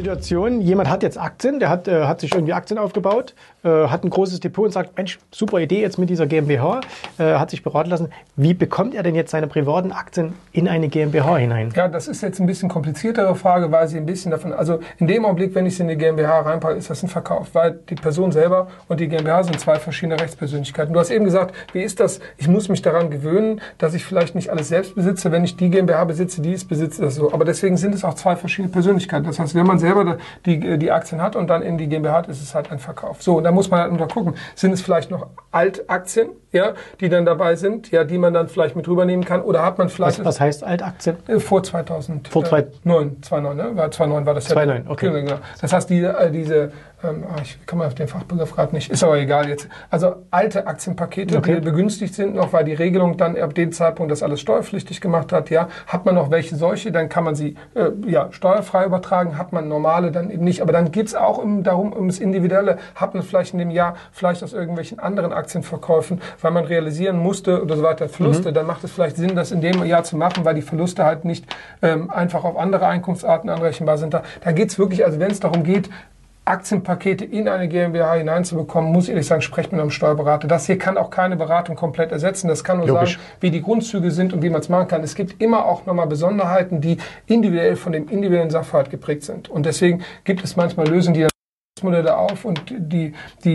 Situation, jemand hat jetzt Aktien, der hat sich irgendwie Aktien aufgebaut, hat ein großes Depot und sagt, Mensch, super Idee jetzt mit dieser GmbH, hat sich beraten lassen. Wie bekommt er denn jetzt seine privaten Aktien in eine GmbH hinein? Ja, das ist jetzt ein bisschen kompliziertere Frage, weil sie ein bisschen davon, also in dem Augenblick, wenn ich sie in die GmbH reinpacke, ist das ein Verkauf, weil die Person selber und die GmbH sind zwei verschiedene Rechtspersönlichkeiten. Du hast eben gesagt, wie ist das? Ich muss mich daran gewöhnen, dass ich vielleicht nicht alles selbst besitze, wenn ich die GmbH besitze, die es besitzt, das so. Aber deswegen sind es auch zwei verschiedene Persönlichkeiten. Das heißt, wenn man selber die Aktien hat und dann in die GmbH hat, ist es halt ein Verkauf. So, und da muss man halt noch gucken, sind es vielleicht noch Altaktien, ja, die dann dabei sind, ja, die man dann vielleicht mit rübernehmen kann, oder hat man vielleicht... Was heißt Altaktien? Vor 2009, vor 2009, ne? 2009 war das ja. 2009, okay. Genau. Das heißt, diese ich komme auf den Fachbegriff gerade nicht, ist aber egal jetzt. Also alte Aktienpakete, okay, die begünstigt sind noch, weil die Regelung dann ab dem Zeitpunkt das alles steuerpflichtig gemacht hat, ja. Hat man noch welche solche, dann kann man sie steuerfrei übertragen, hat man normale dann eben nicht. Aber dann geht es auch ums Individuelle. Hat man vielleicht in dem Jahr vielleicht aus irgendwelchen anderen Aktienverkäufen, weil man realisieren musste oder so weiter Verluste, dann macht es vielleicht Sinn, das in dem Jahr zu machen, weil die Verluste halt nicht einfach auf andere Einkunftsarten anrechenbar sind. Da geht es wirklich, also wenn es darum geht, Aktienpakete in eine GmbH hineinzubekommen, muss ich ehrlich sagen, sprecht mit einem Steuerberater. Das hier kann auch keine Beratung komplett ersetzen. Das kann nur sagen, wie die Grundzüge sind und wie man es machen kann. Es gibt immer auch nochmal Besonderheiten, die individuell von dem individuellen Sachverhalt geprägt sind. Und deswegen gibt es manchmal Lösungen, die dann Modelle auf und die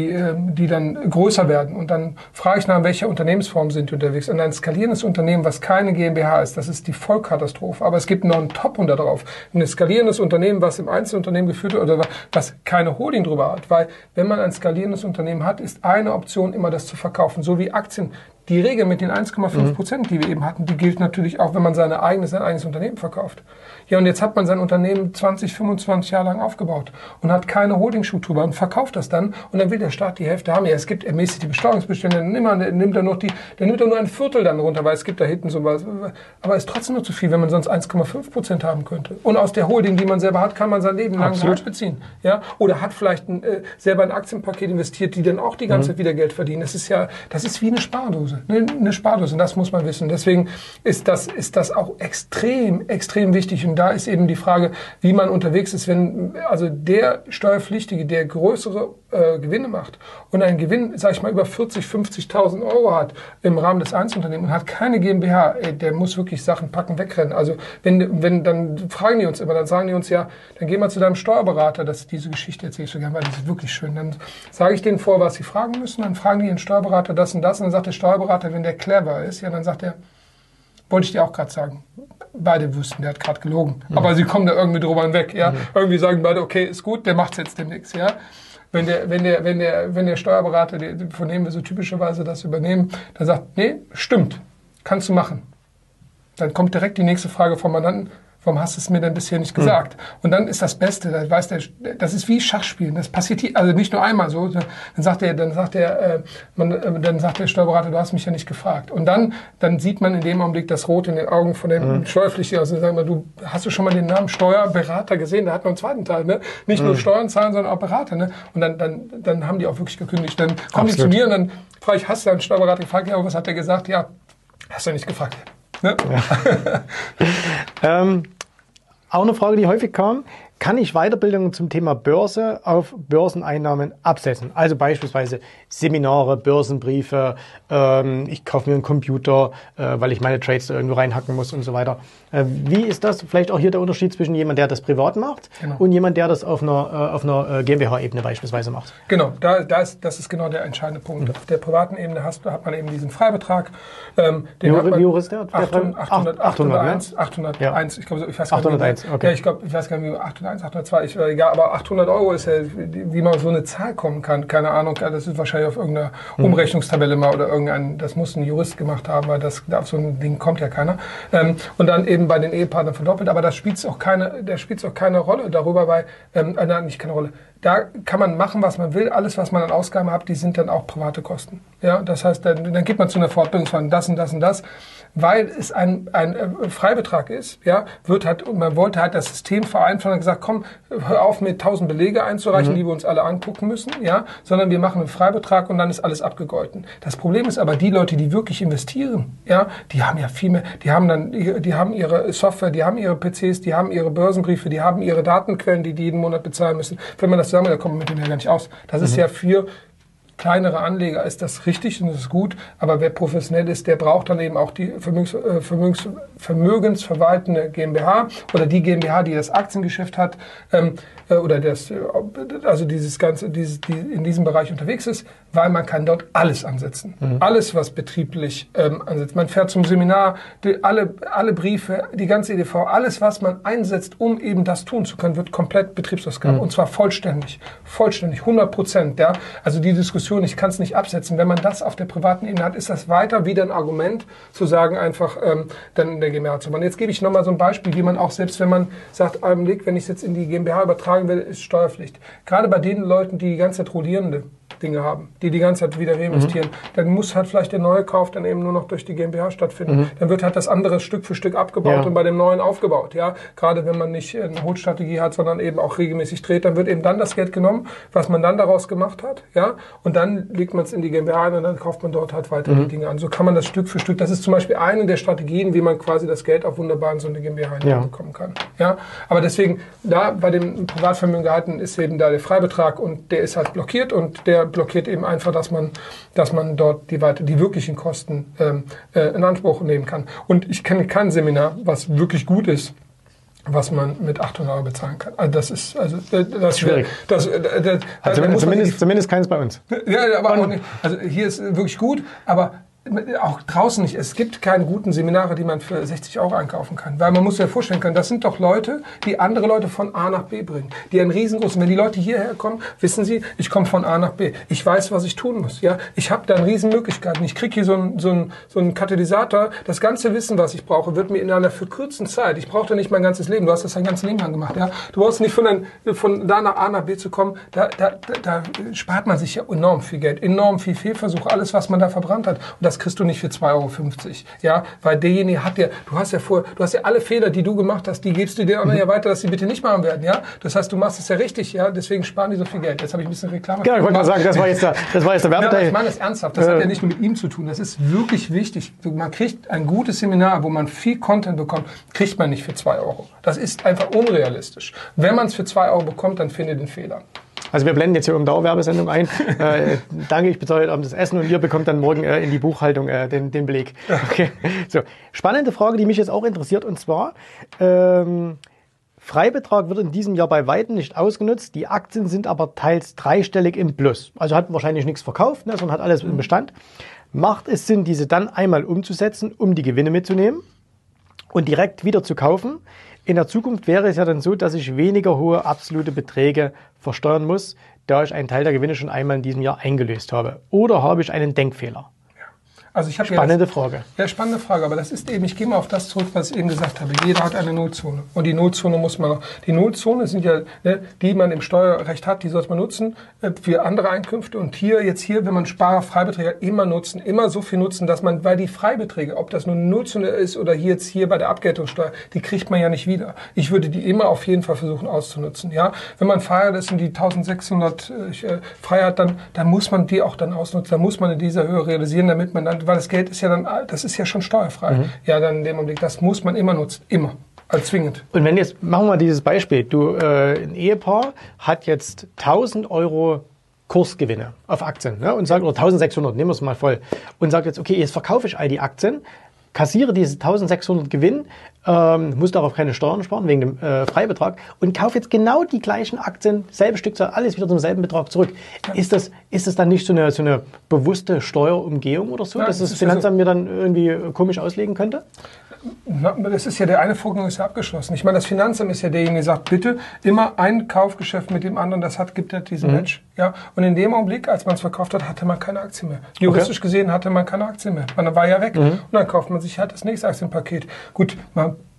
dann größer werden. Und dann frage ich nach, welcher Unternehmensform sind die unterwegs. Und ein skalierendes Unternehmen, was keine GmbH ist, das ist die Vollkatastrophe. Aber es gibt noch einen Top unter drauf. Ein skalierendes Unternehmen, was im Einzelunternehmen geführt wird oder was keine Holding drüber hat. Weil wenn man ein skalierendes Unternehmen hat, ist eine Option immer, das zu verkaufen. So wie Aktien. Die Regel mit den 1,5%, die wir eben hatten, die gilt natürlich auch, wenn man sein eigenes Unternehmen verkauft. Ja, und jetzt hat man sein Unternehmen 20, 25 Jahre lang aufgebaut und hat keine Holding-Struktur und verkauft das dann und dann will der Staat die Hälfte haben. Ja, es gibt ermäßigt die Besteuerungsbestände, dann nimmt er nur ein Viertel dann runter, weil es gibt da hinten sowas. Aber es ist trotzdem nur zu viel, wenn man sonst 1,5% haben könnte. Und aus der Holding, die man selber hat, kann man sein Leben lang Gehalt beziehen. Ja? Oder hat vielleicht selber ein Aktienpaket investiert, die dann auch die ganze Zeit wieder Geld verdienen. Das ist wie eine Spardose. Eine Spardose, und das muss man wissen. Deswegen ist das auch extrem, extrem wichtig. Und da ist eben die Frage, wie man unterwegs ist, wenn also der Steuerpflichtige, der größere Gewinne macht und einen Gewinn, sag ich mal, über 40.000, 50.000 Euro hat im Rahmen des Einzelunternehmens und hat keine GmbH, der muss wirklich Sachen packen, wegrennen. Also wenn dann fragen die uns immer, dann sagen die uns ja, dann geh mal zu deinem Steuerberater, diese Geschichte erzähle ich so gerne, weil die ist wirklich schön. Dann sage ich denen vor, was sie fragen müssen, dann fragen die ihren Steuerberater das und das und dann sagt der Steuerberater, wenn der clever ist, ja, dann sagt er, wollte ich dir auch gerade sagen. Beide wussten, der hat gerade gelogen. Aber sie kommen da irgendwie drüber hinweg, ja. Irgendwie sagen beide, okay, ist gut, der macht's jetzt demnächst, ja. Wenn der Steuerberater, von dem wir so typischerweise das übernehmen, dann sagt, nee, stimmt, kannst du machen. Dann kommt direkt die nächste Frage vom Mandanten, warum hast du es mir denn bisher nicht gesagt? Und dann ist das Beste, das ist wie Schachspielen. Das passiert hier, also nicht nur einmal so. Dann sagt der Steuerberater, du hast mich ja nicht gefragt. Und dann sieht man in dem Augenblick das Rot in den Augen von dem Steuerpflichtigen. Also sagen wir, hast du schon mal den Namen Steuerberater gesehen? Da hat man einen zweiten Teil, ne? Nicht nur Steuern zahlen, sondern auch Berater, ne? Und dann haben die auch wirklich gekündigt. Dann kommen die zu mir und dann frage ich, hast du einen Steuerberater gefragt? Ja, was hat der gesagt? Ja, hast du nicht gefragt. Ne? Ja. Auch eine Frage, die häufig kam. Kann ich Weiterbildungen zum Thema Börse auf Börseneinnahmen absetzen? Also beispielsweise Seminare, Börsenbriefe, ich kaufe mir einen Computer, weil ich meine Trades da irgendwo reinhacken muss und so weiter. Wie ist das vielleicht auch hier der Unterschied zwischen jemand, der das privat macht und jemand, der das auf einer GmbH-Ebene beispielsweise macht? Genau, das ist genau der entscheidende Punkt. Auf der privaten Ebene hat man eben diesen Freibetrag. Wie hoch ist der? 801. Ja. Ich glaube, ich weiß 801, okay. Ja, ich weiß gar nicht, wie 801, 802, egal, aber 800 Euro ist ja, wie man auf so eine Zahl kommen kann. Keine Ahnung, das ist wahrscheinlich auf irgendeiner Umrechnungstabelle mal oder das muss ein Jurist gemacht haben, weil auf so ein Ding kommt ja keiner. Und dann eben bei den Ehepartnern verdoppelt, aber da spielt auch keine Rolle darüber, weil, nicht keine Rolle. Da kann man machen, was man will. Alles, was man an Ausgaben hat, die sind dann auch private Kosten. Ja, das heißt, dann geht man zu einer Fortbildung von das und das und das. Weil es ein Freibetrag ist, ja, man wollte halt das System vereinfachen und gesagt, sagt, komm, hör auf mit 1000 Belege einzureichen, die wir uns alle angucken müssen, ja, sondern wir machen einen Freibetrag und dann ist alles abgegolten. Das Problem ist aber, die Leute, die wirklich investieren, ja, die haben ja viel mehr, die haben ihre Software, die haben ihre PCs, die haben ihre Börsenbriefe, die haben ihre Datenquellen, die jeden Monat bezahlen müssen. Wenn man das zusammen, da kommt man mit denen ja gar nicht aus. Das ist ja für kleinere Anleger ist das richtig und das ist gut, aber wer professionell ist, der braucht dann eben auch die vermögensverwaltende GmbH oder die GmbH, die das Aktiengeschäft hat oder also dieses Ganze, die in diesem Bereich unterwegs ist, weil man kann dort alles ansetzen. Alles, was betrieblich ansetzt. Man fährt zum Seminar, alle Briefe, die ganze EDV, alles, was man einsetzt, um eben das tun zu können, wird komplett Betriebsausgabe und zwar vollständig, 100%. Ja? Also die Diskussion, ich kann es nicht absetzen. Wenn man das auf der privaten Ebene hat, ist das weiter wieder ein Argument, zu sagen, einfach dann in der GmbH zu machen. Jetzt gebe ich nochmal so ein Beispiel, wie man auch selbst, wenn man sagt, Augenblick, wenn ich es jetzt in die GmbH übertragen will, ist Steuerpflicht. Gerade bei den Leuten, die ganze Zeit rollierende Dinge haben, die ganze Zeit wieder reinvestieren, dann muss halt vielleicht der neue Kauf dann eben nur noch durch die GmbH stattfinden. Dann wird halt das andere Stück für Stück abgebaut und bei dem neuen aufgebaut. Ja, gerade wenn man nicht eine Holstrategie hat, sondern eben auch regelmäßig dreht, dann wird eben dann das Geld genommen, was man dann daraus gemacht hat, ja, und dann legt man es in die GmbH ein und dann kauft man dort halt weiter die Dinge an. So kann man das Stück für Stück, das ist zum Beispiel eine der Strategien, wie man quasi das Geld auch wunderbar in so eine GmbH bekommen kann. Ja, aber deswegen, da bei dem Privatvermögen gehalten ist eben da der Freibetrag und der ist halt blockiert und der blockiert eben einfach, dass man dort die wirklichen Kosten in Anspruch nehmen kann. Und ich kenne kein Seminar, was wirklich gut ist, was man mit 800 € bezahlen kann. Also das ist schwierig. Zumindest keins bei uns. Ja, aber auch nicht. Also hier ist wirklich gut, aber auch draußen nicht. Es gibt keine guten Seminare, die man für 60 € einkaufen kann. Weil man muss sich ja vorstellen können, das sind doch Leute, die andere Leute von A nach B bringen. Die einen riesengroßen, wenn die Leute hierher kommen, wissen sie, ich komme von A nach B. Ich weiß, was ich tun muss. Ja, ich habe da eine riesen Möglichkeiten. Ich kriege hier so einen Katalysator. Das ganze Wissen, was ich brauche, wird mir in einer verkürzten Zeit. Ich brauche da nicht mein ganzes Leben. Du hast das dein ganzes Leben lang gemacht. Ja, du brauchst nicht von da nach A nach B zu kommen. Da spart man sich ja enorm viel Geld, enorm viel Fehlversuch, alles, was man da verbrannt hat. Und das kriegst du nicht für 2,50 €. Ja, weil derjenige du hast ja alle Fehler, die du gemacht hast, die gibst du dir anderen ja weiter, dass sie bitte nicht machen werden. Ja, das heißt, du machst es ja richtig. Ja, deswegen sparen die so viel Geld. Jetzt habe ich ein bisschen Reklame. Genau, ich wollte mal sagen, das war jetzt der Werbeteil. Ja, ich meine das ernsthaft. Das hat ja nicht nur mit ihm zu tun. Das ist wirklich wichtig. Man kriegt ein gutes Seminar, wo man viel Content bekommt, kriegt man nicht für 2 €. Das ist einfach unrealistisch. Wenn man es für 2 € bekommt, dann findet den Fehler. Also wir blenden jetzt hier um Dauerwerbesendung ein. Danke, ich bezahle heute Abend das Essen und ihr bekommt dann morgen in die Buchhaltung den Beleg. Okay. So, spannende Frage, die mich jetzt auch interessiert, und zwar Freibetrag wird in diesem Jahr bei weitem nicht ausgenutzt. Die Aktien sind aber teils dreistellig im Plus. Also hat wahrscheinlich nichts verkauft, ne, sondern hat alles im Bestand. Macht es Sinn, diese dann einmal umzusetzen, um die Gewinne mitzunehmen und direkt wieder zu kaufen? In der Zukunft wäre es ja dann so, dass ich weniger hohe absolute Beträge versteuern muss, da ich einen Teil der Gewinne schon einmal in diesem Jahr eingelöst habe. Oder habe ich einen Denkfehler? Also ich spannende Frage. Ja, spannende Frage, aber das ist eben, ich gehe mal auf das zurück, was ich eben gesagt habe. Jeder hat eine Nullzone. Und die Nullzone muss man noch, die Nullzone sind ja, die man im Steuerrecht hat, die sollte man nutzen für andere Einkünfte. Und hier, wenn man Sparerfreibeträge immer nutzen, immer so viel nutzen, dass man, weil die Freibeträge, ob das nur eine Nullzone ist oder hier bei der Abgeltungssteuer, die kriegt man ja nicht wieder. Ich würde die immer auf jeden Fall versuchen auszunutzen. Ja, wenn man Freiheit ist und die 1600 Freiheit, dann muss man die auch dann ausnutzen. Dann muss man in dieser Höhe realisieren, damit man dann, weil das Geld ist ja dann, das ist ja schon steuerfrei. Ja, dann in dem Augenblick, das muss man immer nutzen, immer. Also zwingend. Und wenn jetzt, machen wir mal dieses Beispiel, ein Ehepaar hat jetzt 1.000 € Kursgewinne auf Aktien, ne, und sagt, oder 1.600, nehmen wir es mal voll, und sagt jetzt, okay, jetzt verkaufe ich all die Aktien, kassiere diese 1.600 Gewinn, muss darauf keine Steuern sparen, wegen dem Freibetrag, und kaufe jetzt genau die gleichen Aktien, selbe Stückzahl, alles wieder zum selben Betrag zurück. Ja. Ist das dann nicht so eine bewusste Steuerumgehung oder so, ja, dass das Finanzamt mir dann irgendwie komisch auslegen könnte? Das ist ja, der eine Vorgang ist ja abgeschlossen. Ich meine, das Finanzamt ist ja derjenige, der sagt, bitte immer ein Kaufgeschäft mit dem anderen, gibt ja diesen Match. Ja? Und in dem Augenblick, als man es verkauft hat, hatte man keine Aktie mehr. Juristisch gesehen hatte man keine Aktie mehr. Man war ja weg. Und dann kauft man sich halt das nächste Aktienpaket. Gut, man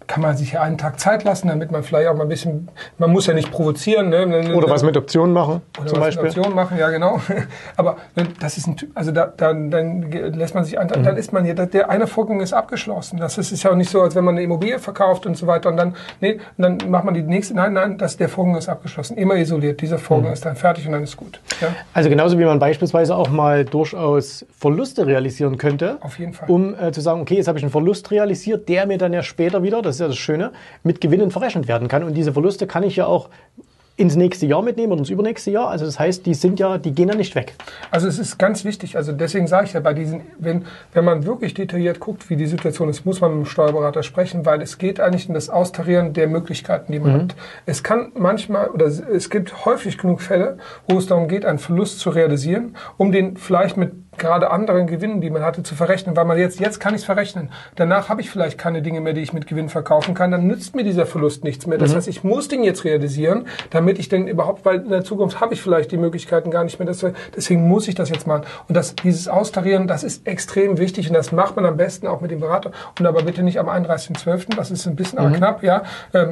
kann man sich ja einen Tag Zeit lassen, damit man vielleicht auch mal ein bisschen, man muss ja nicht provozieren. Ne? Oder was mit Optionen machen, oder zum was Beispiel. Mit Optionen machen, ja genau. Aber das ist also dann lässt man sich, dann ist man hier, der eine Vorgang ist abgeschlossen. Das ist ja auch nicht so, als wenn man eine Immobilie verkauft und so weiter und dann macht man die nächste, nein, der Vorgang ist abgeschlossen, immer isoliert. Dieser Vorgang ist dann fertig und dann ist gut. Ja? Also genauso wie man beispielsweise auch mal durchaus Verluste realisieren könnte. Auf jeden Fall. Um zu sagen, okay, jetzt habe ich einen Verlust realisiert, der mir dann ja später wieder, das ist ja das Schöne, mit Gewinnen verrechnet werden kann. Und diese Verluste kann ich ja auch ins nächste Jahr mitnehmen oder ins übernächste Jahr. Also das heißt, die gehen ja nicht weg. Also es ist ganz wichtig, also deswegen sage ich ja, bei diesen, wenn man wirklich detailliert guckt, wie die Situation ist, muss man mit dem Steuerberater sprechen, weil es geht eigentlich um das Austarieren der Möglichkeiten, die man hat. Es kann manchmal, oder es gibt häufig genug Fälle, wo es darum geht, einen Verlust zu realisieren, um den vielleicht mit gerade anderen Gewinnen, die man hatte, zu verrechnen, weil man jetzt kann ich es verrechnen. Danach habe ich vielleicht keine Dinge mehr, die ich mit Gewinn verkaufen kann, dann nützt mir dieser Verlust nichts mehr. Das heißt, ich muss den jetzt realisieren, damit ich denn überhaupt, weil in der Zukunft habe ich vielleicht die Möglichkeiten gar nicht mehr, deswegen muss ich das jetzt machen. Und dieses Austarieren, das ist extrem wichtig und das macht man am besten auch mit dem Berater und aber bitte nicht am 31.12., das ist ein bisschen aber knapp, ja.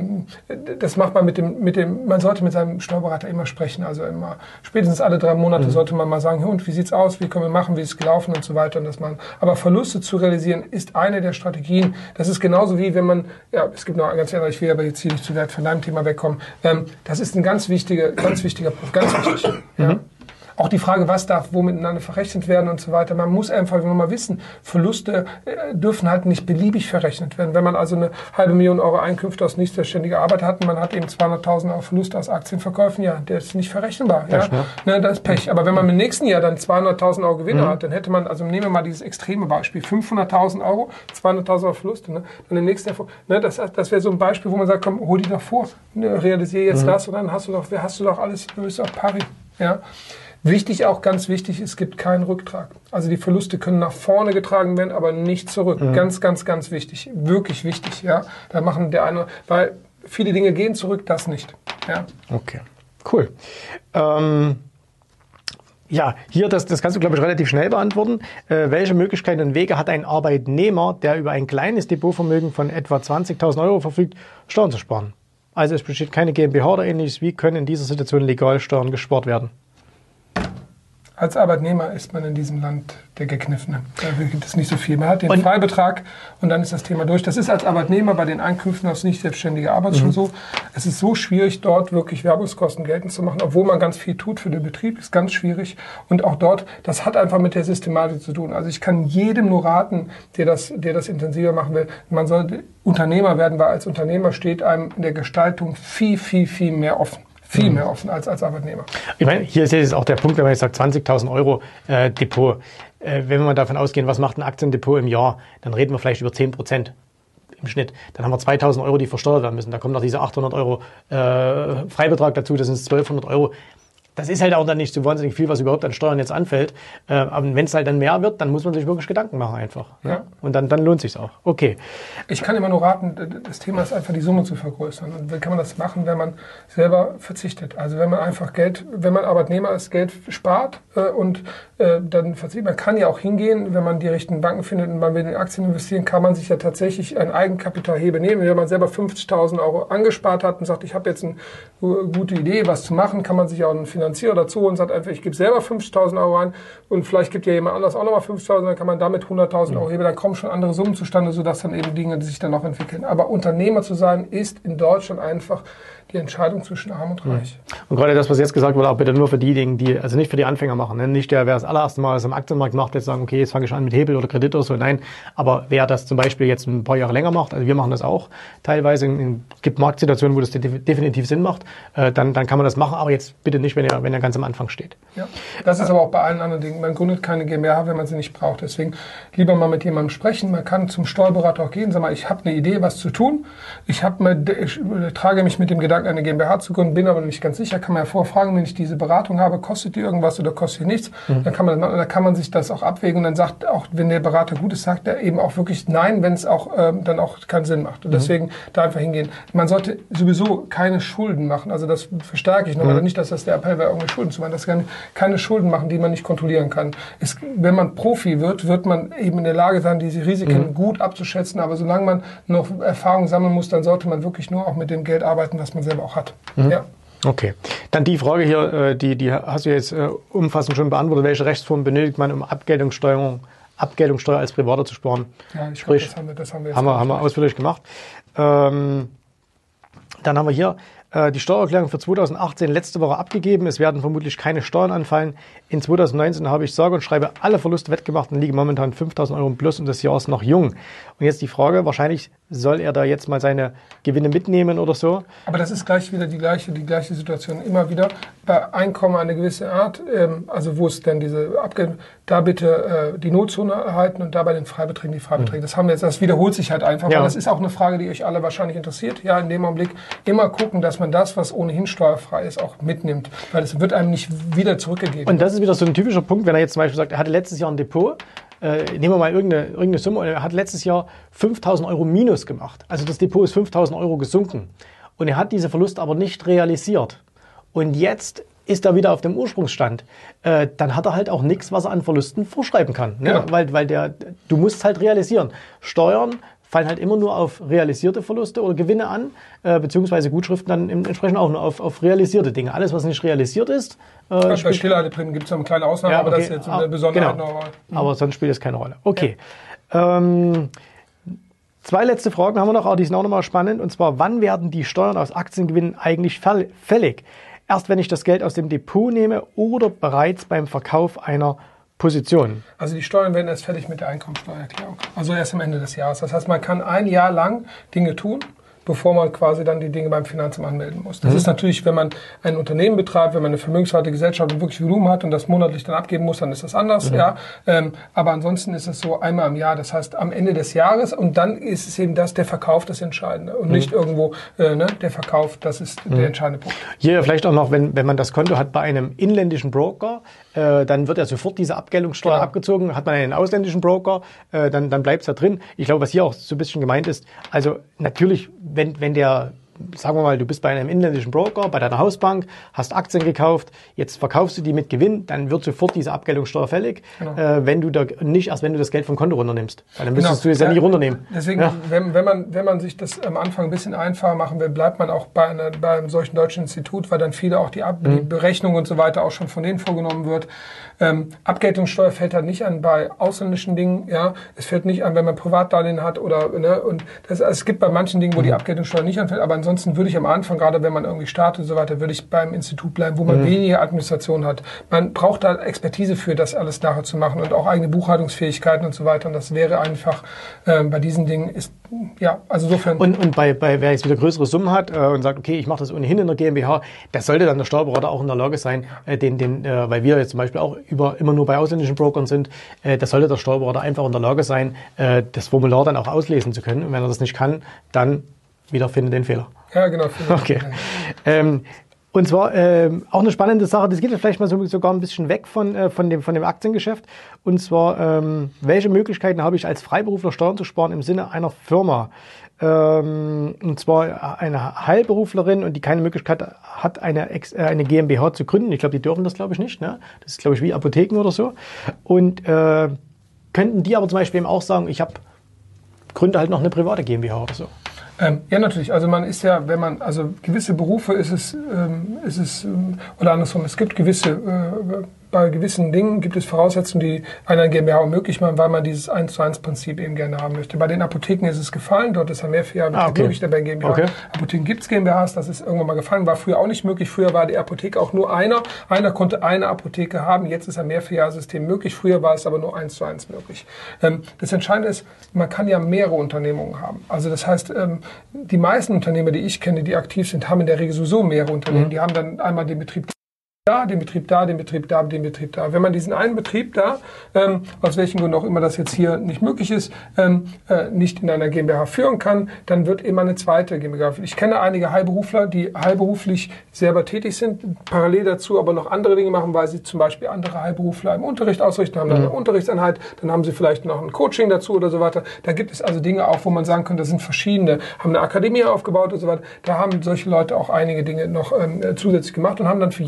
Das macht man man sollte mit seinem Steuerberater immer sprechen, also immer, spätestens alle 3 Monate sollte man mal sagen, und wie sieht's aus, wie können wir machen, wie ist es gelaufen und so weiter. Aber Verluste zu realisieren ist eine der Strategien. Das ist genauso wie wenn man, ja, es gibt noch ganz andere, ich will aber jetzt hier nicht zu weit von deinem Thema wegkommen. Das ist ein ganz wichtiger Punkt, ganz wichtig. Ja. Auch die Frage, was darf wo miteinander verrechnet werden und so weiter. Man muss einfach mal wissen, Verluste dürfen halt nicht beliebig verrechnet werden. Wenn man also eine $500.000 Euro Einkünfte aus nicht selbstständiger Arbeit hat und man hat eben 200.000 Euro Verluste aus Aktienverkäufen, ja, der ist nicht verrechenbar. Ja? Ne, das ist Pech. Aber wenn man im nächsten Jahr dann 200.000 Euro Gewinne hat, dann hätte man, also nehmen wir mal dieses extreme Beispiel, 500.000 Euro, 200.000 Euro Verluste, ne? Und im nächsten Jahr, ne, das wäre so ein Beispiel, wo man sagt, komm, hol die doch vor, ne, realisiere jetzt das und dann hast du doch alles, du bist auch pari. Ja? Wichtig, auch ganz wichtig, es gibt keinen Rücktrag. Also die Verluste können nach vorne getragen werden, aber nicht zurück. Ganz, ganz, ganz wichtig. Wirklich wichtig, ja. Da machen weil viele Dinge gehen zurück, das nicht. Ja. Okay, cool. Ja, hier, das kannst du, glaube ich, relativ schnell beantworten. Welche Möglichkeiten und Wege hat ein Arbeitnehmer, der über ein kleines Depotvermögen von etwa 20.000 Euro verfügt, Steuern zu sparen? Also es besteht keine GmbH oder ähnliches. Wie können in dieser Situation legal Steuern gespart werden? Als Arbeitnehmer ist man in diesem Land der Gekniffene. Da gibt es nicht so viel. Man hat den Freibetrag und dann ist das Thema durch. Das ist als Arbeitnehmer bei den Einkünften aus nicht selbstständiger Arbeit schon so. Es ist so schwierig, dort wirklich Werbungskosten geltend zu machen, obwohl man ganz viel tut für den Betrieb. Ist ganz schwierig. Und auch dort, das hat einfach mit der Systematik zu tun. Also ich kann jedem nur raten, der das intensiver machen will, man sollte Unternehmer werden, weil als Unternehmer steht einem in der Gestaltung viel, viel, viel mehr offen. Viel mehr offen als Arbeitnehmer. Ich meine, hier ist jetzt auch der Punkt, wenn man jetzt sagt 20.000 Euro Depot. Wenn wir davon ausgehen, was macht ein Aktiendepot im Jahr, dann reden wir vielleicht über 10% im Schnitt. Dann haben wir 2.000 Euro, die versteuert werden müssen. Da kommt noch diese 800 Euro Freibetrag dazu, das sind 1.200 Euro. Das ist halt auch dann nicht so wahnsinnig viel, was überhaupt an Steuern jetzt anfällt. Aber wenn es halt dann mehr wird, dann muss man sich wirklich Gedanken machen einfach. Ja. Und dann lohnt es sich auch. Okay. Ich kann immer nur raten, das Thema ist einfach die Summe zu vergrößern. Und wie kann man das machen, wenn man selber verzichtet? Also wenn man einfach wenn man Arbeitnehmer ist, Geld spart und dann verzichtet. Man kann ja auch hingehen, wenn man die richtigen Banken findet und man will in Aktien investieren, kann man sich ja tatsächlich ein Eigenkapitalhebel nehmen. Wenn man selber 50.000 Euro angespart hat und sagt, ich habe jetzt eine gute Idee, was zu machen, kann man sich auch einen Finanzierer dazu und sagt einfach, ich gebe selber 50.000 Euro rein und vielleicht gibt ja jemand anders auch nochmal 50.000, dann kann man damit 100.000 Euro heben, dann kommen schon andere Summen zustande, sodass dann eben Dinge, die sich dann noch entwickeln. Aber Unternehmer zu sein, ist in Deutschland einfach die Entscheidung zwischen Arm und Reich. Und gerade das, was jetzt gesagt wurde, auch bitte nur für diejenigen, die, also nicht für die Anfänger machen, ne? Nicht wer das allererste Mal das am Aktienmarkt macht, jetzt sagen, okay, jetzt fange ich an mit Hebel oder Kredit oder so, nein. Aber wer das zum Beispiel jetzt ein paar Jahre länger macht, also wir machen das auch teilweise, es gibt Marktsituationen, wo das definitiv Sinn macht, dann kann man das machen, aber jetzt bitte nicht, wenn er ganz am Anfang steht. Ja, das ist aber auch bei allen anderen Dingen. Man gründet keine GmbH, wenn man sie nicht braucht. Deswegen lieber mal mit jemandem sprechen. Man kann zum Steuerberater auch gehen, sag mal, ich habe eine Idee, was zu tun. Ich trage mich mit dem Gedanken, eine GmbH zu gründen, bin aber nicht ganz sicher. Kann man ja vorfragen, wenn ich diese Beratung habe, kostet die irgendwas oder kostet die nichts? Dann kann man sich das auch abwägen und dann sagt auch, wenn der Berater gut ist, sagt er eben auch wirklich nein, wenn es auch dann auch keinen Sinn macht. Und deswegen da einfach hingehen. Man sollte sowieso keine Schulden machen. Also das verstärke ich nochmal. Nicht, dass das der Appell wäre, irgendwie Schulden zu machen. Das kann keine Schulden machen, die man nicht kontrollieren kann. Wenn man Profi wird man eben in der Lage sein, diese Risiken gut abzuschätzen. Aber solange man noch Erfahrung sammeln muss, dann sollte man wirklich nur auch mit dem Geld arbeiten, was man selber auch hat. Ja. Okay. Dann die Frage hier, die hast du jetzt umfassend schon beantwortet. Welche Rechtsform benötigt man, um Abgeltungssteuer als Privater zu sparen? Ja, ich glaube, das haben wir jetzt haben wir ausführlich gemacht. Dann haben wir hier die Steuererklärung für 2018 letzte Woche abgegeben. Es werden vermutlich keine Steuern anfallen. In 2019 habe ich sage und schreibe alle Verluste wettgemacht und liege momentan 5.000 Euro im Plus und das Jahr ist noch jung. Und jetzt die Frage, wahrscheinlich soll er da jetzt mal seine Gewinne mitnehmen oder so. Aber das ist gleich wieder die gleiche Situation. Immer wieder bei Einkommen eine gewisse Art, also wo es denn diese Abgeltung, da bitte die Notzone erhalten und da bei den Freibeträgen die Freibeträge. Das haben wir jetzt, das wiederholt sich halt einfach, weil das ist auch eine Frage, die euch alle wahrscheinlich interessiert. Ja, in dem Augenblick immer gucken, dass man das, was ohnehin steuerfrei ist, auch mitnimmt, weil es wird einem nicht wieder zurückgegeben. Und das ist wieder so ein typischer Punkt, wenn er jetzt zum Beispiel sagt, er hatte letztes Jahr ein Depot, nehmen wir mal irgendeine Summe, und er hat letztes Jahr 5.000 Euro Minus gemacht. Also das Depot ist 5.000 Euro gesunken. Und er hat diese Verluste aber nicht realisiert. Und jetzt ist er wieder auf dem Ursprungsstand. Dann hat er halt auch nichts, was er an Verlusten vorschreiben kann. Ne? Genau. Weil du musst halt realisieren. Steuern fallen halt immer nur auf realisierte Verluste oder Gewinne an, beziehungsweise Gutschriften dann entsprechend auch nur auf realisierte Dinge. Alles, was nicht realisiert ist. Bei Stillhalteprämien gibt es eine kleine Ausnahme, Ja, aber das okay. ist jetzt eine Besonderheit. Genau. Aber sonst spielt es keine Rolle. Okay. Zwei letzte Fragen haben wir noch, die sind auch nochmal spannend. Und zwar, wann werden die Steuern aus Aktiengewinnen eigentlich fällig? Erst wenn ich das Geld aus dem Depot nehme oder bereits beim Verkauf einer Position? Also die Steuern werden erst fällig mit der Einkommensteuererklärung. Also erst am Ende des Jahres. Das heißt, man kann ein Jahr lang Dinge tun, bevor man quasi dann die Dinge beim Finanzamt anmelden muss. Das ist natürlich, wenn man ein Unternehmen betreibt, wenn man eine vermögenswerte Gesellschaft und wirklich Volumen hat und das monatlich dann abgeben muss, dann ist das anders. Ja. Aber ansonsten ist es so einmal im Jahr, das heißt am Ende des Jahres, und dann ist es eben der Verkauf das Entscheidende und nicht irgendwo der Verkauf, das ist der entscheidende Punkt. Hier vielleicht auch noch, wenn man das Konto hat bei einem inländischen Broker, dann wird ja sofort diese Abgeltungssteuer abgezogen. Hat man einen ausländischen Broker, dann bleibt es da drin. Ich glaube, was hier auch so ein bisschen gemeint ist, also natürlich, wenn der, sagen wir mal, du bist bei einem inländischen Broker, bei deiner Hausbank, hast Aktien gekauft, jetzt verkaufst du die mit Gewinn, dann wird sofort diese Abgeltungssteuer fällig, wenn du wenn du das Geld vom Konto runternimmst. Weil dann müsstest du es ja nicht runternehmen. Deswegen, wenn man sich das am Anfang ein bisschen einfacher machen will, bleibt man auch bei einem solchen deutschen Institut, weil dann viele auch die Berechnung und so weiter auch schon von denen vorgenommen wird. Abgeltungssteuer fällt halt nicht an bei ausländischen Dingen, ja. Es fällt nicht an, wenn man Privatdarlehen hat oder, und es gibt bei manchen Dingen, wo die Abgeltungssteuer nicht anfällt, aber ansonsten würde ich am Anfang, gerade wenn man irgendwie startet und so weiter, würde ich beim Institut bleiben, wo man weniger Administration hat. Man braucht da Expertise für, das alles nachher zu machen und auch eigene Buchhaltungsfähigkeiten und so weiter. Und das wäre einfach bei diesen Dingen also insofern. Und wer jetzt wieder größere Summen hat und sagt, okay, ich mache das ohnehin in der GmbH, das sollte dann der Steuerberater auch in der Lage sein, weil wir jetzt zum Beispiel auch immer nur bei ausländischen Brokern sind, das sollte der Steuerberater einfach in der Lage sein, das Formular dann auch auslesen zu können. Und wenn er das nicht kann, dann wieder finde den Fehler. Ja, genau. Okay. Und zwar auch eine spannende Sache, das geht vielleicht mal sogar ein bisschen weg von dem Aktiengeschäft. Und zwar, welche Möglichkeiten habe ich als Freiberufler Steuern zu sparen im Sinne einer Firma? Und zwar eine Heilberuflerin, und die keine Möglichkeit hat, eine GmbH zu gründen. Ich glaube, die dürfen das, glaube ich, nicht. Ne? Das ist, glaube ich, wie Apotheken oder so. Und könnten die aber zum Beispiel eben auch sagen, gründe halt noch eine private GmbH oder so. Ja, natürlich. Also man ist ja, also gewisse Berufe oder andersrum, es gibt bei gewissen Dingen gibt es Voraussetzungen, die einer GmbH möglich machen, weil man dieses 1:1-Prinzip eben gerne haben möchte. Bei den Apotheken ist es gefallen, dort ist ja mehr für möglich, bei GmbH. Okay. Apotheken gibt es GmbHs, das ist irgendwann mal gefallen, war früher auch nicht möglich. Früher war die Apotheke auch nur einer konnte eine Apotheke haben, jetzt ist ein Mehrfachjahressystem möglich, früher war es aber nur 1:1 möglich. Das Entscheidende ist, man kann ja mehrere Unternehmungen haben. Also das heißt, die meisten Unternehmer, die ich kenne, die aktiv sind, haben in der Regel sowieso mehrere Unternehmen. Die haben dann einmal den Betrieb da, den Betrieb da, den Betrieb da, den Betrieb da. Wenn man diesen einen Betrieb da, aus welchen Gründen auch immer das jetzt hier nicht möglich ist, nicht in einer GmbH führen kann, dann wird immer eine zweite GmbH. Ich kenne einige Heilberufler, die heilberuflich selber tätig sind, parallel dazu aber noch andere Dinge machen, weil sie zum Beispiel andere Heilberufler im Unterricht ausrichten, haben dann eine Unterrichtseinheit, dann haben sie vielleicht noch ein Coaching dazu oder so weiter. Da gibt es also Dinge auch, wo man sagen könnte, das sind verschiedene, haben eine Akademie aufgebaut und so weiter. Da haben solche Leute auch einige Dinge noch zusätzlich gemacht und haben dann für jedes eine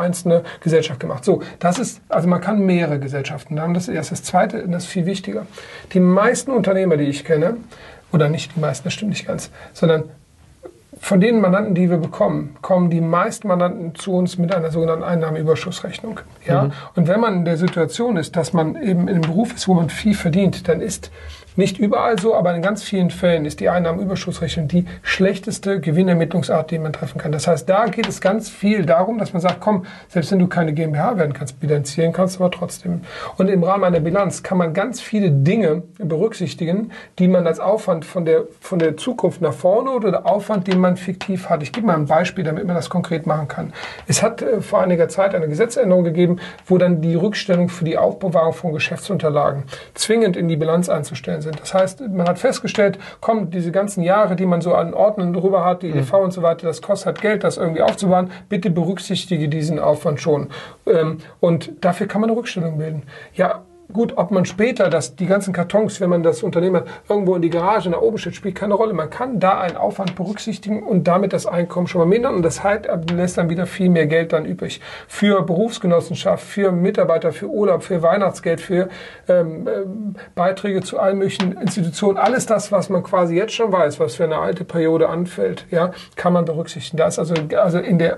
einzelne Gesellschaft gemacht. So, das ist, also man kann mehrere Gesellschaften haben. Das ist erst das Zweite, und das ist viel wichtiger. Die meisten Unternehmer, die ich kenne, oder nicht die meisten, das stimmt nicht ganz, sondern von den Mandanten, die wir bekommen, kommen die meisten Mandanten zu uns mit einer sogenannten Einnahmenüberschussrechnung. Ja? Und wenn man in der Situation ist, dass man eben in einem Beruf ist, wo man viel verdient, dann ist nicht überall so, aber in ganz vielen Fällen ist die Einnahmenüberschussrechnung die schlechteste Gewinnermittlungsart, die man treffen kann. Das heißt, da geht es ganz viel darum, dass man sagt, komm, selbst wenn du keine GmbH werden kannst, bilanzieren kannst du aber trotzdem. Und im Rahmen einer Bilanz kann man ganz viele Dinge berücksichtigen, die man als Aufwand von der Zukunft nach vorne oder der Aufwand, den man fiktiv hat. Ich gebe mal ein Beispiel, damit man das konkret machen kann. Es hat vor einiger Zeit eine Gesetzesänderung gegeben, wo dann die Rückstellung für die Aufbewahrung von Geschäftsunterlagen zwingend in die Bilanz einzustellen sind. Das heißt, man hat festgestellt, komm, diese ganzen Jahre, die man so an Ordnern drüber hat, die EDV und so weiter, das kostet halt Geld, das irgendwie aufzubewahren. Bitte berücksichtige diesen Aufwand schon. Und dafür kann man eine Rückstellung bilden. Ja, gut, ob man später die ganzen Kartons, wenn man das Unternehmen hat, irgendwo in die Garage nach oben stellt, spielt keine Rolle. Man kann da einen Aufwand berücksichtigen und damit das Einkommen schon mal mindern. Und das heißt, lässt dann wieder viel mehr Geld dann übrig. Für Berufsgenossenschaft, für Mitarbeiter, für Urlaub, für Weihnachtsgeld, für Beiträge zu allen möglichen Institutionen. Alles das, was man quasi jetzt schon weiß, was für eine alte Periode anfällt, ja, kann man berücksichtigen. Da ist also in der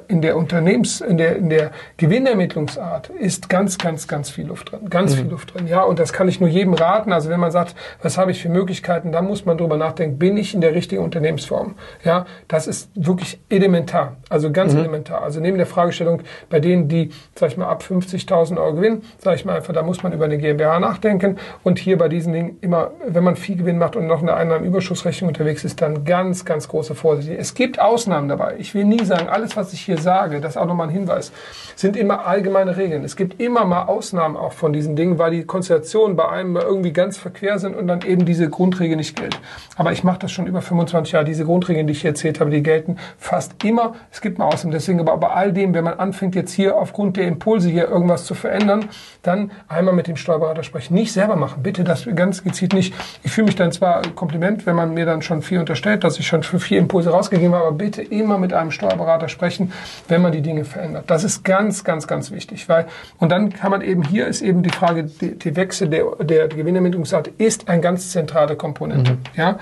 Gewinnermittlungsart ist ganz viel Luft drin. Ganz viel Luft drin. Ja, und das kann ich nur jedem raten. Also wenn man sagt, was habe ich für Möglichkeiten, dann muss man drüber nachdenken, bin ich in der richtigen Unternehmensform? Ja, das ist wirklich elementar. Also ganz elementar. Also neben der Fragestellung bei denen, die, sag ich mal, ab 50.000 Euro Gewinn, sage ich mal einfach, da muss man über eine GmbH nachdenken. Und hier bei diesen Dingen immer, wenn man viel Gewinn macht und noch eine Einnahmenüberschussrechnung unterwegs ist, dann ganz große Vorsicht. Es gibt Ausnahmen dabei. Ich will nie sagen, alles, was ich hier sage, das ist auch nochmal ein Hinweis, sind immer allgemeine Regeln. Es gibt immer mal Ausnahmen auch von diesen Dingen, weil die Konstellationen bei einem irgendwie ganz verquer sind und dann eben diese Grundregel nicht gilt. Aber ich mache das schon über 25 Jahre. Diese Grundregeln, die ich hier erzählt habe, die gelten fast immer. Es gibt mal Ausnahmen. Deswegen aber bei all dem, wenn man anfängt jetzt hier aufgrund der Impulse hier irgendwas zu verändern, dann einmal mit dem Steuerberater sprechen. Nicht selber machen. Bitte das ganz gezielt nicht. Ich fühle mich dann zwar Kompliment, wenn man mir dann schon viel unterstellt, dass ich schon für 4 Impulse rausgegeben habe, aber bitte immer mit einem Steuerberater sprechen, wenn man die Dinge verändert. Das ist ganz wichtig. Und dann kann man eben, hier ist eben die Frage, die Wechsel der Gewinnermittlungsart ist eine ganz zentrale Komponente. Ja?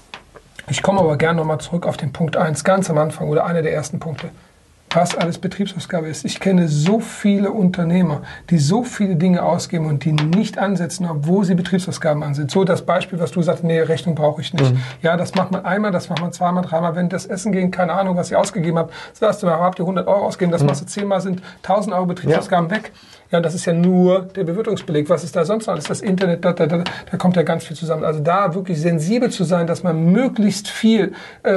Ich komme aber gerne nochmal zurück auf den Punkt 1, ganz am Anfang oder einer der ersten Punkte. Was alles Betriebsausgabe ist. Ich kenne so viele Unternehmer, die so viele Dinge ausgeben und die nicht ansetzen, obwohl sie Betriebsausgaben ansehen. So das Beispiel, was du sagst, nee, Rechnung brauche ich nicht. Ja, das macht man einmal, das macht man zweimal, dreimal. Wenn das Essen gehen, keine Ahnung, was ihr ausgegeben habt, sagst du, habt ihr 100 Euro ausgegeben, das machst du 10-mal, sind 1.000 Euro Betriebsausgaben weg. Ja, das ist ja nur der Bewirtungsbeleg. Was ist da sonst noch alles? Das Internet, da kommt ja ganz viel zusammen. Also da wirklich sensibel zu sein, dass man möglichst viel,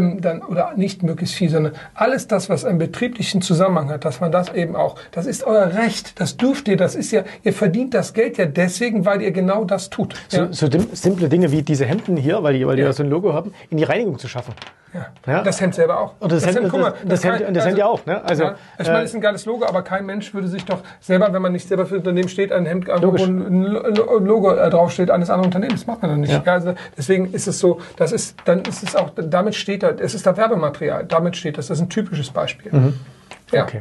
oder nicht möglichst viel, sondern alles das, was einen betrieblichen Zusammenhang hat, dass man das eben auch, das ist euer Recht, das dürft ihr, das ist ja, ihr verdient das Geld ja deswegen, weil ihr genau das tut. Ja? So simple Dinge wie diese Hemden hier, weil die ja so ein Logo haben, in die Reinigung zu schaffen. Ja. Das Hemd selber auch. Und das Hemd ja auch. Ne? Also, ja. Ich meine, es ist ein geiles Logo, aber kein Mensch würde sich doch selber, wenn man nicht selber für das Unternehmen steht, ein Hemd, wo ein Logo draufsteht eines anderen Unternehmens. Das macht man dann nicht. Ja. Also deswegen ist es so, damit steht da, es ist da Werbematerial, damit steht das. Das ist ein typisches Beispiel. Ja. Okay.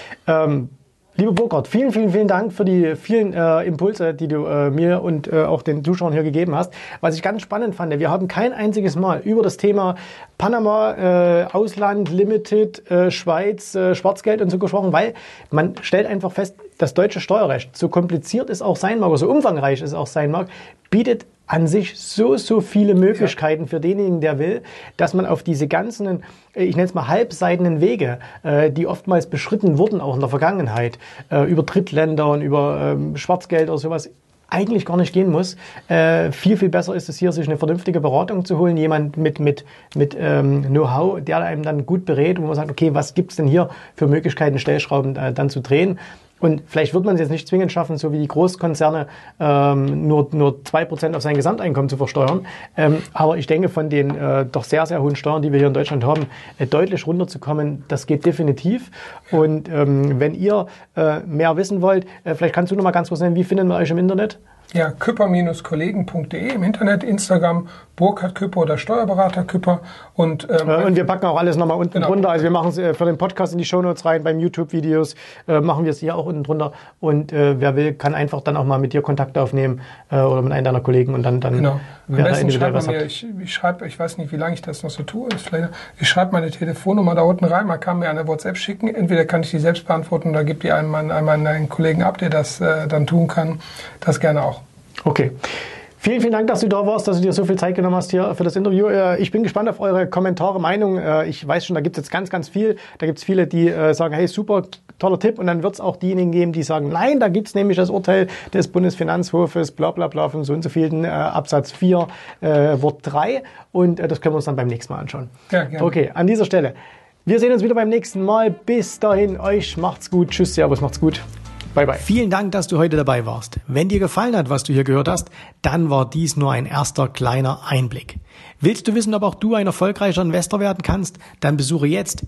Lieber Burkhard, vielen Dank für die vielen Impulse, die du mir und auch den Zuschauern hier gegeben hast. Was ich ganz spannend fand, wir haben kein einziges Mal über das Thema Panama, Ausland, Limited, Schweiz, Schwarzgeld und so gesprochen, weil man stellt einfach fest, das deutsche Steuerrecht, so kompliziert es auch sein mag, oder so umfangreich es auch sein mag, bietet an sich so viele Möglichkeiten für denjenigen, der will, dass man auf diese ganzen, ich nenne es mal halbseidenen Wege, die oftmals beschritten wurden, auch in der Vergangenheit, über Drittländer und über Schwarzgeld oder sowas, eigentlich gar nicht gehen muss. Viel besser ist es hier, sich eine vernünftige Beratung zu holen, jemand mit Know-how, der einem dann gut berät, wo man sagt, okay, was gibt's denn hier für Möglichkeiten, Stellschrauben dann zu drehen? Und vielleicht wird man es jetzt nicht zwingend schaffen, so wie die Großkonzerne nur 2% auf sein Gesamteinkommen zu versteuern. Aber ich denke, von den doch sehr hohen Steuern, die wir hier in Deutschland haben, deutlich runterzukommen, das geht definitiv. Und wenn ihr mehr wissen wollt, vielleicht kannst du noch mal ganz kurz nennen, wie finden wir euch im Internet? Ja, küpper-kollegen.de im Internet, Instagram, Burkhard Küpper oder Steuerberater Küpper. Und wir packen auch alles nochmal unten drunter. Also wir machen es für den Podcast in die Shownotes rein, beim YouTube-Videos machen wir es hier auch unten drunter. Und wer will, kann einfach dann auch mal mit dir Kontakt aufnehmen oder mit einem deiner Kollegen und dann genau. Am besten schreibt man mir, ich weiß nicht, wie lange ich das noch so tue, ich schreibe meine Telefonnummer da unten rein, man kann mir eine WhatsApp schicken, entweder kann ich die selbst beantworten oder gibt die einmal einen Kollegen ab, der das dann tun kann, das gerne auch. Okay. Vielen, vielen Dank, dass du da warst, dass du dir so viel Zeit genommen hast hier für das Interview. Ich bin gespannt auf eure Kommentare, Meinungen. Ich weiß schon, da gibt es jetzt ganz, ganz viel. Da gibt es viele, die sagen, hey, super, toller Tipp. Und dann wird es auch diejenigen geben, die sagen, nein, da gibt es nämlich das Urteil des Bundesfinanzhofes, bla bla bla, von so und so vielen, Absatz 4, Wort 3. Und das können wir uns dann beim nächsten Mal anschauen. Ja, gerne. Okay, an dieser Stelle. Wir sehen uns wieder beim nächsten Mal. Bis dahin, euch macht's gut. Tschüss, servus, macht's gut. Bye, bye. Vielen Dank, dass du heute dabei warst. Wenn dir gefallen hat, was du hier gehört hast, dann war dies nur ein erster kleiner Einblick. Willst du wissen, ob auch du ein erfolgreicher Investor werden kannst? Dann besuche jetzt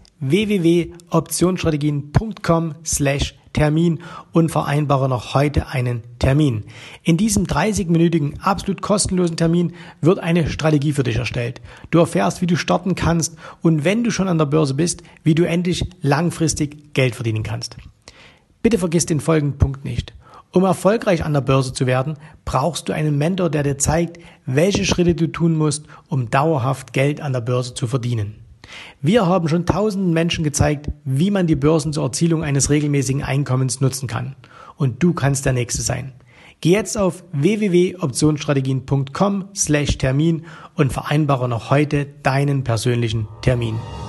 www.optionsstrategien.com/Termin und vereinbare noch heute einen Termin. In diesem 30-minütigen, absolut kostenlosen Termin wird eine Strategie für dich erstellt. Du erfährst, wie du starten kannst und wenn du schon an der Börse bist, wie du endlich langfristig Geld verdienen kannst. Bitte vergiss den folgenden Punkt nicht. Um erfolgreich an der Börse zu werden, brauchst du einen Mentor, der dir zeigt, welche Schritte du tun musst, um dauerhaft Geld an der Börse zu verdienen. Wir haben schon tausenden Menschen gezeigt, wie man die Börsen zur Erzielung eines regelmäßigen Einkommens nutzen kann. Und du kannst der Nächste sein. Geh jetzt auf www.optionsstrategien.com/Termin und vereinbare noch heute deinen persönlichen Termin.